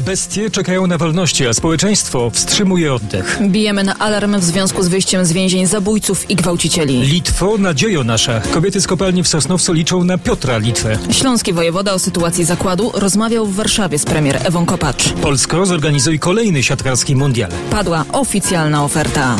Bestie czekają na wolności, a społeczeństwo wstrzymuje oddech. Bijemy na alarm w związku z wyjściem z więzień zabójców i gwałcicieli. Litwo, nadziejo nasza. Kobiety z kopalni w Sosnowcu liczą na Piotra Litwę. Śląski wojewoda o sytuacji zakładu rozmawiał w Warszawie z premier Ewą Kopacz. Polsko, zorganizuj kolejny siatkarski mundial. Padła oficjalna oferta.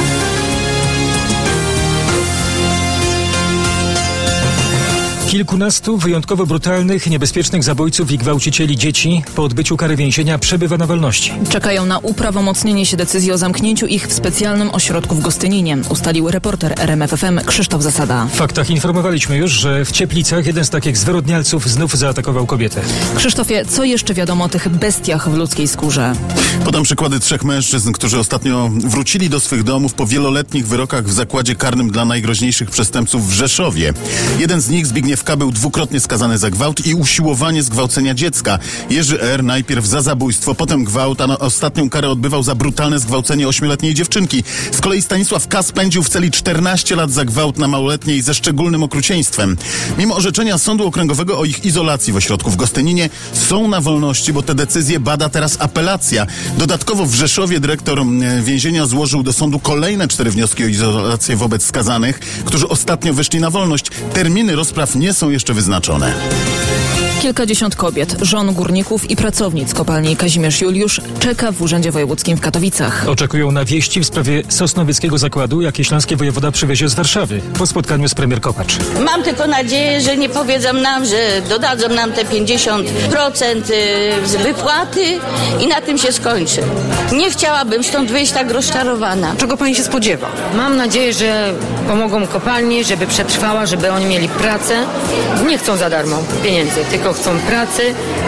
Kilkunastu wyjątkowo brutalnych, niebezpiecznych zabójców i gwałcicieli dzieci po odbyciu kary więzienia przebywa na wolności. Czekają na uprawomocnienie się decyzji o zamknięciu ich w specjalnym ośrodku w Gostyninie, ustalił reporter RMF FM Krzysztof Zasada. W faktach informowaliśmy już, że w Cieplicach jeden z takich zwyrodnialców znów zaatakował kobietę. Krzysztofie, co jeszcze wiadomo o tych bestiach w ludzkiej skórze? Podam przykłady 3 mężczyzn, którzy ostatnio wrócili do swych domów po wieloletnich wyrokach w zakładzie karnym dla najgroźniejszych przestępców w Rzeszowie. Jeden z nich, Zbigniew K., był dwukrotnie skazany za gwałt i usiłowanie zgwałcenia dziecka. Jerzy R. najpierw za zabójstwo, potem gwałt, a ostatnią karę odbywał za brutalne zgwałcenie 8-letniej dziewczynki. Z kolei Stanisław K. spędził w celi 14 lat za gwałt na małoletniej ze szczególnym okrucieństwem. Mimo orzeczenia Sądu Okręgowego o ich izolacji w ośrodku w Gostyninie są na wolności, bo te decyzje bada teraz apelacja. Dodatkowo w Rzeszowie dyrektor więzienia złożył do sądu kolejne 4 wnioski o izolację wobec skazanych, którzy ostatnio wyszli na wolność. Terminy rozpraw nie są jeszcze wyznaczone. Kilkadziesiąt kobiet, żon górników i pracownic kopalni Kazimierz Juliusz czeka w Urzędzie Wojewódzkim w Katowicach. Oczekują na wieści w sprawie sosnowieckiego zakładu, jakie śląskie wojewoda przywiezie z Warszawy po spotkaniu z premier Kopacz. Mam tylko nadzieję, że nie powiedzą nam, że dodadzą nam te 50% z wypłaty i na tym się skończy. Nie chciałabym stąd wyjść tak rozczarowana. Czego pani się spodziewa? Mam nadzieję, że pomogą kopalni, żeby przetrwała, żeby oni mieli pracę. Nie chcą za darmo pieniędzy, tylko chcą pracy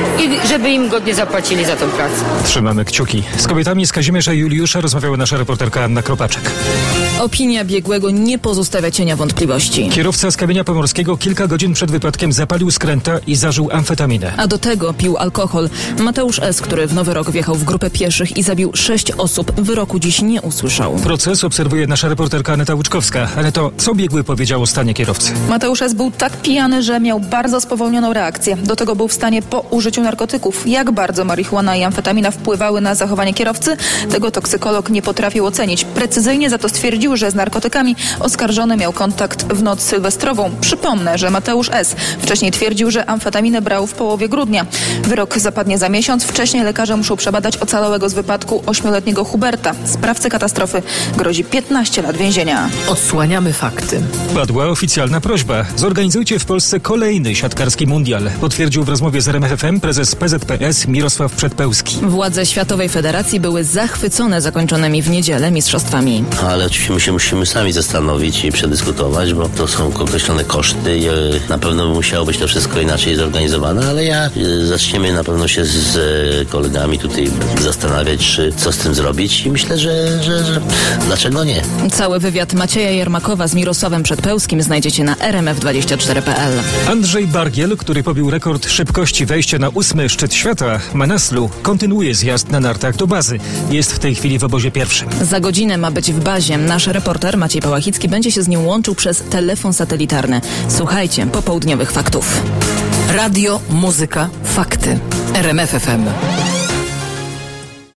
i żeby im godnie zapłacili za tą pracę. Trzymamy kciuki. Z kobietami z Kazimierza Juliusza rozmawiała nasza reporterka Anna Kropaczek. Opinia biegłego nie pozostawia cienia wątpliwości. Kierowca z Kamienia Pomorskiego kilka godzin przed wypadkiem zapalił skręta i zażył amfetaminę. A do tego pił alkohol. Mateusz S., który w Nowy Rok wjechał w grupę pieszych i zabił 6 osób, wyroku dziś nie usłyszał. Proces obserwuje nasza reporterka Aneta Łuczkowska. Ale to co biegły powiedział o stanie kierowcy? Mateusz S. był tak pijany, że miał bardzo spowolnioną reakcję. Do tego był w stanie po użyciu narkotyków. Jak bardzo marihuana i amfetamina wpływały na zachowanie kierowcy, tego toksykolog nie potrafił ocenić. Precyzyjnie za to stwierdził, że z narkotykami oskarżony miał kontakt w noc sylwestrową. Przypomnę, że Mateusz S. wcześniej twierdził, że amfetaminę brał w połowie grudnia. Wyrok zapadnie za miesiąc. Wcześniej lekarze muszą przebadać ocalałego z wypadku 8-letniego Huberta. Sprawcy katastrofy grozi 15 lat więzienia. Odsłaniamy fakty. Padła oficjalna prośba. Zorganizujcie w Polsce kolejny siatkarski mundial. Potwierdził w rozmowie z RMF FM prezes PZPS Mirosław Przedpełski. Władze Światowej Federacji były zachwycone zakończonymi w niedzielę mistrzostwami. Ale oczywiście my się musimy sami zastanowić i przedyskutować, bo to są określone koszty i na pewno musiało być to wszystko inaczej zorganizowane, ale zaczniemy na pewno się z kolegami tutaj zastanawiać, co z tym zrobić i myślę, że dlaczego nie. Cały wywiad Macieja Jermakowa z Mirosławem Przedpełskim znajdziecie na rmf24.pl. Andrzej Bargiel, który pobił rekord szybkości wejścia na 8. szczyt świata, Manaslu, kontynuuje zjazd na nartach do bazy. Jest w tej chwili w obozie pierwszym. Za godzinę ma być w bazie. Nasz reporter Maciej Pałachicki będzie się z nim łączył przez telefon satelitarny. Słuchajcie popołudniowych faktów. Radio, muzyka, fakty. RMF FM.